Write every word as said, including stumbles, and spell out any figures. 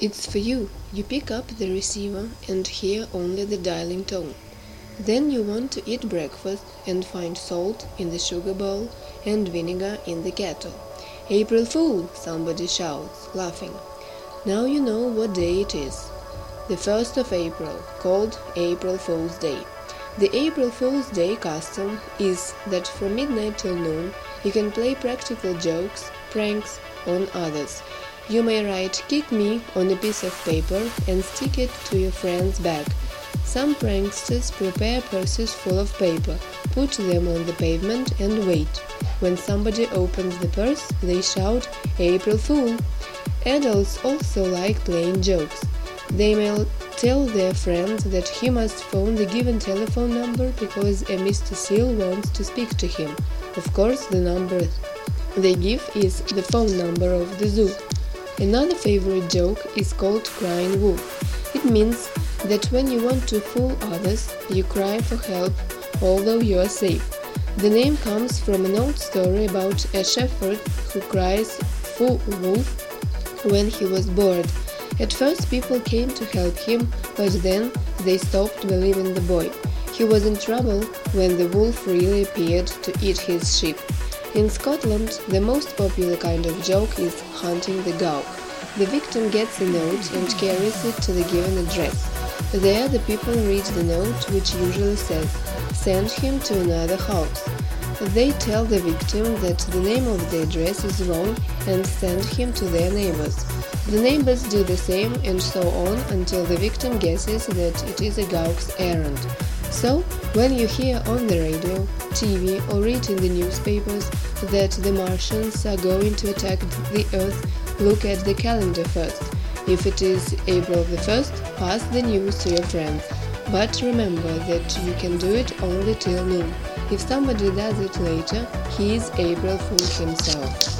It's for you. You pick up the receiver and hear only the dialing tone. Then you want to eat breakfast and find salt in the sugar bowl and vinegar in the kettle. "April Fool!" somebody shouts, laughing. Now you know what day it is. The first of April, called April Fool's Day. The April Fool's Day custom is that from midnight till noon you can play practical jokes, pranks on others. You may write "kick me" on a piece of paper and stick it to your friend's back. Some pranksters prepare purses full of paper, put them on the pavement and wait. When somebody opens the purse, they shout "April Fool!" Adults also like playing jokes. They may tell their friend that he must phone the given telephone number because a Mister Seal wants to speak to him. Of course, the number they give is the phone number of the zoo. Another favorite joke is called crying wolf. It means that when you want to fool others, you cry for help, although you are safe. The name comes from an old story about a shepherd who cries "Fool wolf" when he was bored. At first people came to help him, but then they stopped believing the boy. He was in trouble when the wolf really appeared to eat his sheep. In Scotland, the most popular kind of joke is hunting the gowk. The victim gets a note and carries it to the given address. There the people read the note, which usually says, "Send him to another house." They tell the victim that the name of the address is wrong and send him to their neighbors. The neighbors do the same and so on until the victim guesses that it is a gowk's errand. So, when you hear on the radio, T V or read in the newspapers that the Martians are going to attack the Earth, look at the calendar first. If it is April the first, pass the news to your friends. But remember that you can do it only till noon. If somebody does it later, he is April Fool himself.